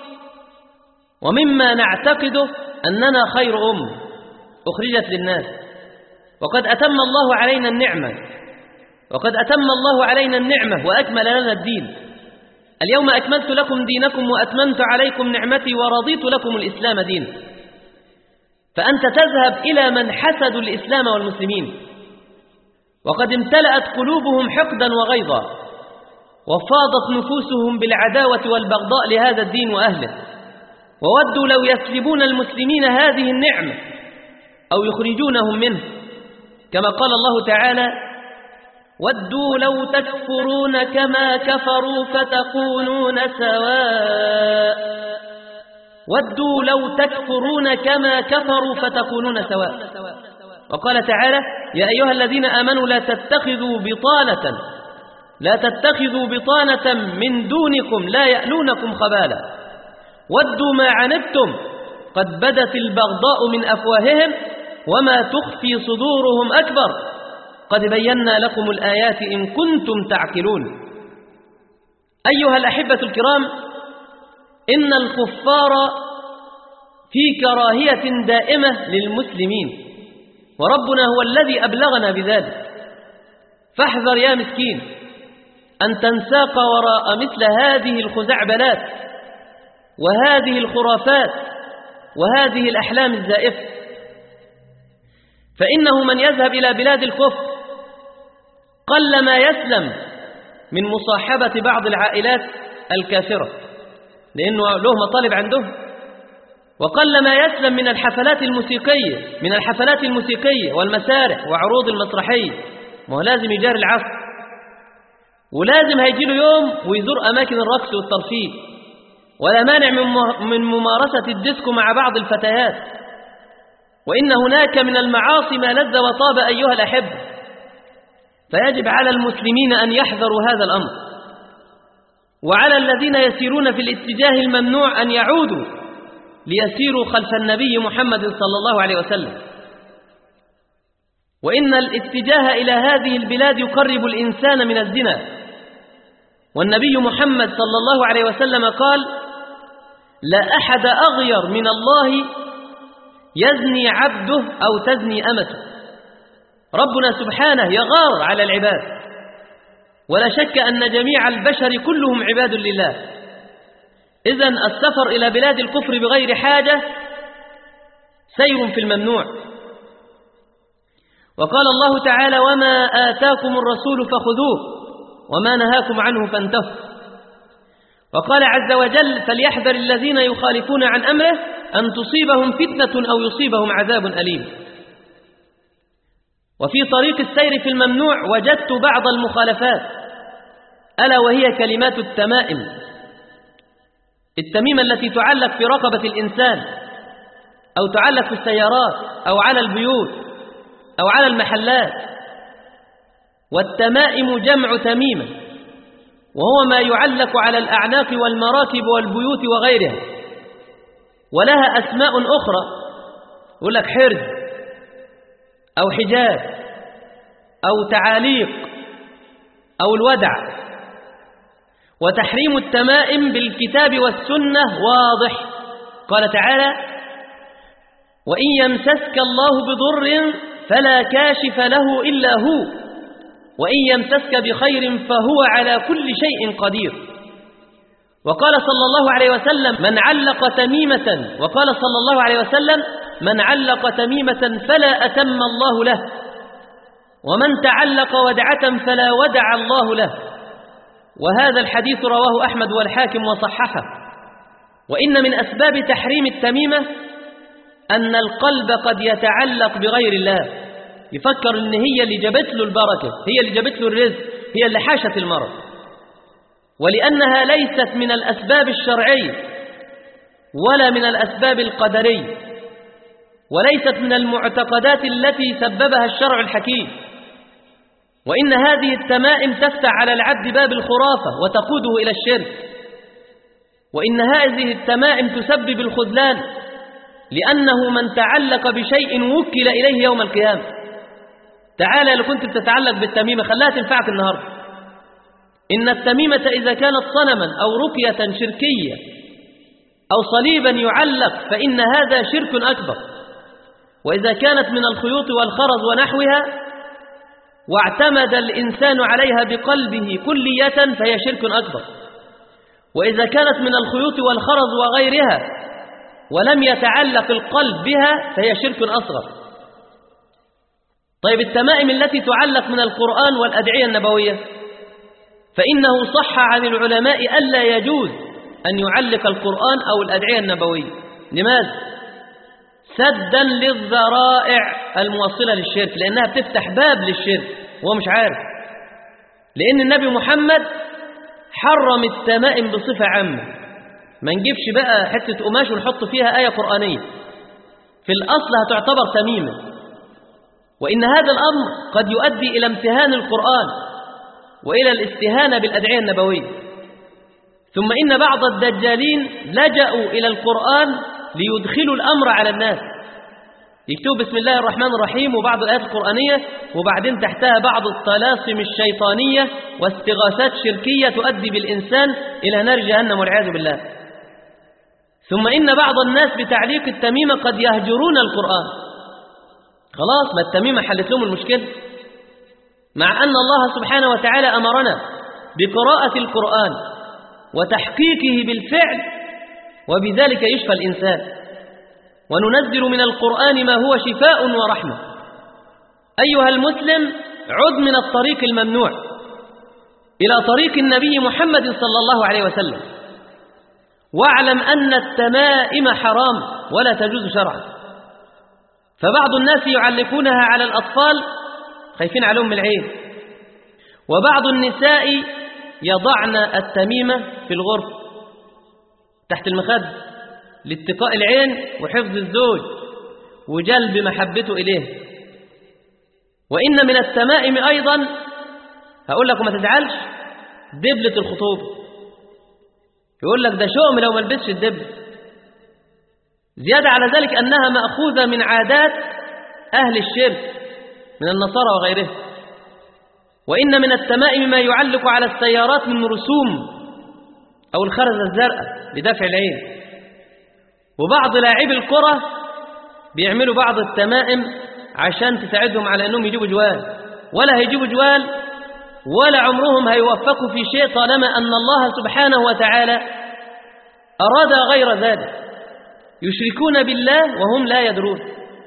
ومما نعتقده أننا خير أم أخرجت للناس، وقد أتم الله علينا النعمة وقد أتم الله علينا النعمة وأكمل لنا الدين. اليوم أكملت لكم دينكم وأتممت عليكم نعمتي ورضيت لكم الإسلام دينا. فأنت تذهب إلى من حسدوا الإسلام والمسلمين وقد امتلأت قلوبهم حقدا وغيظا وفاضت نفوسهم بالعداوة والبغضاء لهذا الدين وأهله، وودوا لو يسلبون المسلمين هذه النعمة أو يخرجونهم منه، كما قال الله تعالى ودوا لو تكفرون كما كفروا فتكونون سواء ودوا لو تكفرون كما كفروا فتكونون سواء. وقال تعالى يا أيها الذين آمنوا لا تتخذوا بطانة لا تتخذوا بطانة من دونكم لا يألونكم خبالا ودوا ما عنتم قد بدت البغضاء من أفواههم وما تخفي صدورهم أكبر قد بينا لكم الآيات إن كنتم تعقلون. أيها الأحبة الكرام، إن الكفار في كراهية دائمة للمسلمين، وربنا هو الذي أبلغنا بذلك. فاحذر يا مسكين أن تنساق وراء مثل هذه الخزعبلات وهذه الخرافات وهذه الأحلام الزائفة، فإنه من يذهب إلى بلاد الكفر قل ما يسلم من مصاحبة بعض العائلات الكافرة لأنه له مطالب عندهم، وقل ما يسلم من الحفلات الموسيقية من الحفلات الموسيقية والمسارح وعروض المسرحية. ما هو لازم يجاري العصر، ولازم هيجي له يوم ويزور أماكن الرقص والترفيه، ولا مانع من ممارسة الديسكو مع بعض الفتيات. وإن هناك من المعاصي ما لذ وطاب أيها الأحب، فيجب على المسلمين أن يحذروا هذا الأمر، وعلى الذين يسيرون في الاتجاه الممنوع أن يعودوا ليسيروا خلف النبي محمد صلى الله عليه وسلم. وإن الاتجاه إلى هذه البلاد يقرب الإنسان من الزنا، والنبي محمد صلى الله عليه وسلم قال لا أحد أغير من الله يزني عبده أو تزني أمته. ربنا سبحانه يغار على العباد، ولا شك أن جميع البشر كلهم عباد لله. إذن السفر إلى بلاد الكفر بغير حاجة سير في الممنوع. وقال الله تعالى وما آتاكم الرسول فخذوه وما نهاكم عنه فانتهوا. وقال عز وجل فليحذر الذين يخالفون عن أمره أن تصيبهم فتنة أو يصيبهم عذاب أليم. وفي طريق السير في الممنوع وجدت بعض المخالفات، ألا وهي كلمات التمائم، التميمة التي تعلق في رقبة الإنسان أو تعلق في السيارات أو على البيوت أو على المحلات. والتمائم جمع تميمة، وهو ما يعلق على الأعناق والمراكب والبيوت وغيرها، ولها أسماء أخرى، يقول لك حرز أو حجاب أو تعاليق أو الودع. وتحريم التمائم بالكتاب والسنة واضح، قال تعالى وإن يمسسك الله بضر فلا كاشف له إلا هو وإن يمسسك بخير فهو على كل شيء قدير. وقال صلى الله عليه وسلم من علق تميمة وقال صلى الله عليه وسلم من علق تميمة فلا أتم الله له، ومن تعلق ودعة فلا ودع الله له. وهذا الحديث رواه أحمد والحاكم وصححه. وإن من أسباب تحريم التميمة أن القلب قد يتعلق بغير الله، يفكر إن هي اللي جابت له البركة، هي اللي جابت له الرزق، هي اللي حاشت المرض، ولأنها ليست من الأسباب الشرعية ولا من الأسباب القدرية، وليست من المعتقدات التي سببها الشرع الحكيم. وإن هذه التمائم تفتح على العبد باب الخرافة وتقوده إلى الشرك، وإن هذه التمائم تسبب الخذلان، لأنه من تعلق بشيء وكل إليه يوم القيامة. تعالى لو كنت بتتعلق بالتميمة خلاها تنفعك النهاردة. إن التميمة إذا كانت صنما أو رقية شركية أو صليبا يعلق فإن هذا شرك أكبر، وإذا كانت من الخيوط والخرز ونحوها واعتمد الإنسان عليها بقلبه كلية فهي شرك أكبر، وإذا كانت من الخيوط والخرز وغيرها ولم يتعلق القلب بها فهي شرك أصغر. طيب التمائم التي تعلق من القرآن والأدعية النبوية، فإنه صح عن العلماء ألا يجوز أن يعلق القرآن أو الأدعية النبوية. لماذا؟ سدا للذرائع الموصلة للشرك، لأنها بتفتح باب للشرك وهو مش عارف. لأن النبي محمد حرم التمائم بصفة عامة، ما نجيبش بقى حتة قماش ونحط فيها آية قرآنية، في الأصل هتعتبر تميمة. وإن هذا الأمر قد يؤدي إلى امتهان القرآن وإلى الاستهانة بالأدعية النبوية. ثم إن بعض الدجالين لجأوا إلى القرآن ليدخلوا الأمر على الناس، يكتبوا بسم الله الرحمن الرحيم وبعض الآيات القرآنية وبعدين تحتها بعض الطلاسم الشيطانية واستغاثات شركية تؤدي بالإنسان إلى نار جهنم والعياذ بالله. ثم إن بعض الناس بتعليق التميمة قد يهجرون القرآن، خلاص ما التميمة حلت لهم المشكلة، مع أن الله سبحانه وتعالى أمرنا بقراءة القرآن وتحقيقه بالفعل، وبذلك يشفى الإنسان. وننزل من القرآن ما هو شفاء ورحمة. أيها المسلم، عد من الطريق الممنوع إلى طريق النبي محمد صلى الله عليه وسلم، واعلم أن التمائم حرام ولا تجوز شرعا. فبعض الناس يعلقونها على الأطفال خايفين عليهم من العين، وبعض النساء يضعن التميمة في الغرفة تحت المخدة لاتقاء العين وحفظ الزوج وجلب محبته إليه. وإن من التمائم أيضا، هقول لك وما تزعلش، دبلة الخطوبة. يقول لك ده شؤم لو ما لبسش الدبلة. زيادة على ذلك أنها مأخوذة من عادات أهل الشرك من النصارى وغيره. وإن من التمائم ما يعلق على السيارات من رسوم أو الخرزة الزرقاء لدفع العين. وبعض لاعبي الكرة بيعملوا بعض التمائم عشان تساعدهم على أنهم يجيبوا جوال، ولا هيجيبوا جوال ولا عمرهم هيوفقوا في شيء طالما أن الله سبحانه وتعالى أراد غير ذلك. يشركون بالله وهم لا يدرون.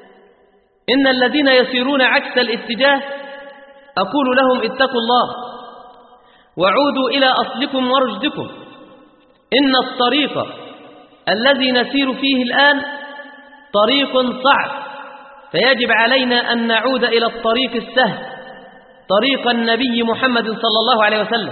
إن الذين يسيرون عكس الاتجاه أقول لهم اتقوا الله وعودوا إلى أصلكم ورشدكم. إن الطريق الذي نسير فيه الآن طريق صعب، فيجب علينا أن نعود إلى الطريق السهل، طريق النبي محمد صلى الله عليه وسلم.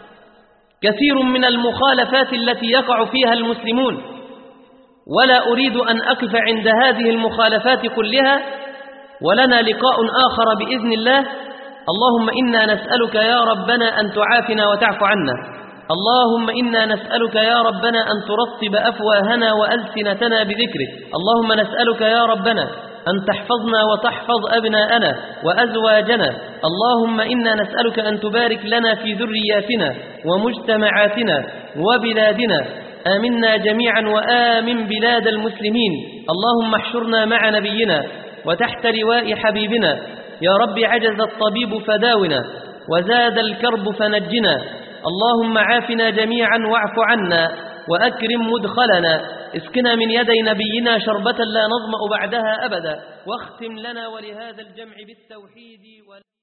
كثير من المخالفات التي يقع فيها المسلمون، ولا أريد أن أقف عند هذه المخالفات كلها، ولنا لقاء آخر بإذن الله. اللهم إنا نسألك يا ربنا أن تعافنا وتعفو عنا. اللهم إنا نسألك يا ربنا أن ترطب أفواهنا وألسنتنا بذكرك. اللهم نسألك يا ربنا أن تحفظنا وتحفظ أبناءنا وأزواجنا. اللهم إنا نسألك أن تبارك لنا في ذرياتنا ومجتمعاتنا وبلادنا. آمنا جميعا وآمن بلاد المسلمين. اللهم احشرنا مع نبينا وتحت لواء حبيبنا. يا رب عجز الطبيب فداونا وزاد الكرب فنجنا. اللهم عافنا جميعا واعف عنا وأكرم مدخلنا. اسقنا من يدي نبينا شربة لا نظمأ بعدها أبدا، واختم لنا ولهذا الجمع بالتوحيد.